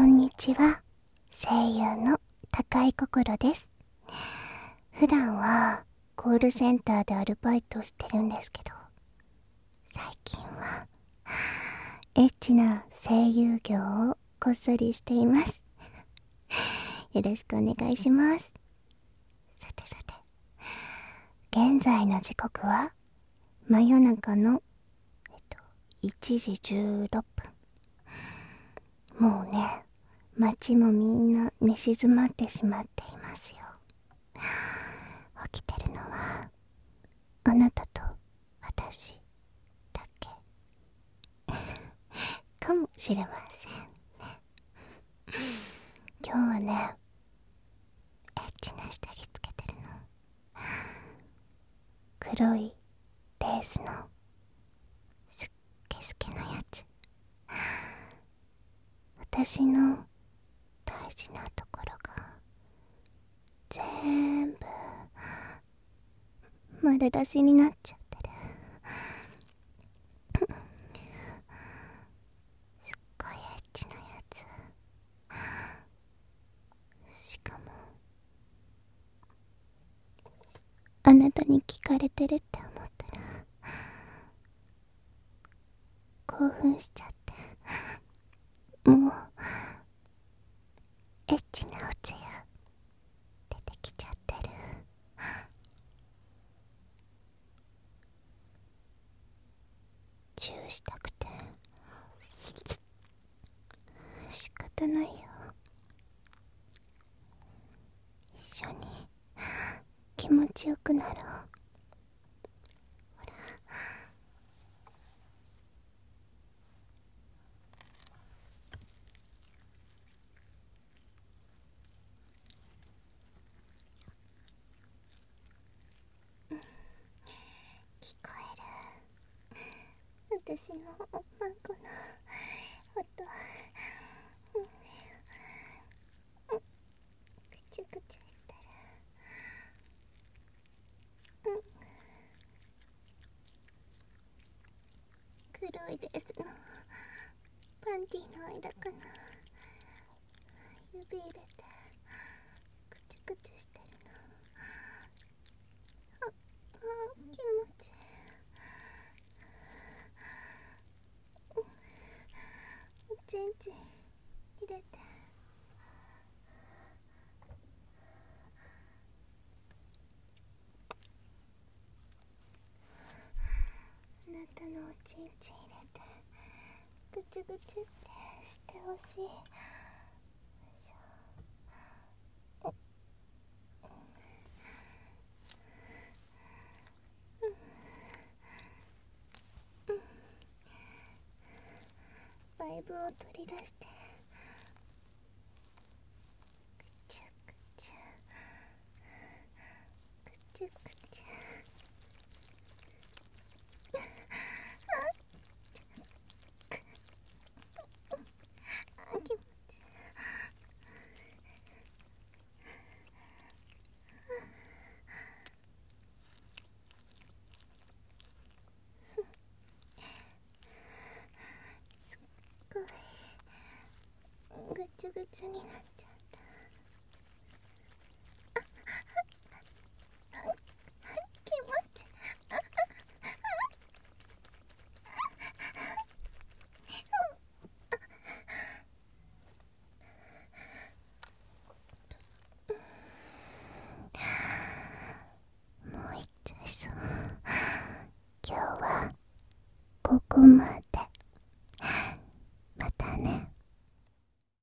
んにちは、声優の高井心です。普段はコールセンターでアルバイトしてるんですけど、最近はエッチな声優業をこっそりしています。よろしくお願いします。さてさて、現在の時刻は真夜中の1時16分。もうね、街もみんな寝静まってしまっていますよ。起きてるのはあなたと私だけかもしれませんね。今日はね、エッチな下着つけてるの。黒いレースのすっけすけのやつ。私の大事なところが全部丸出しになっちゃってる。すっごいエッチなやつ。しかもあなたに聞かれてるって思ったら興奮しちゃって、もうエッチなおつゆ出てきちゃってる。チューしたくて仕方ないよ。一緒に気持ちよくなろう。ほら、聞こえる？私のおまんこの音。ぐちゅぐちゅしてる。黒いレースのパンティーの間かな。指入れてぐちゅぐちゅしてるの。気持ちいい。おちんちん入れて。あなたのおちんちん入れてぐちゅぐちゅってしてほしい。バイブを取り出してぐちゅぐちゅぐちゅぐちゅ。気持ちいい。すっごいぐちゅぐちゅになっちゃった。気持ちいい。もう行っちゃいそう。今日はここまで。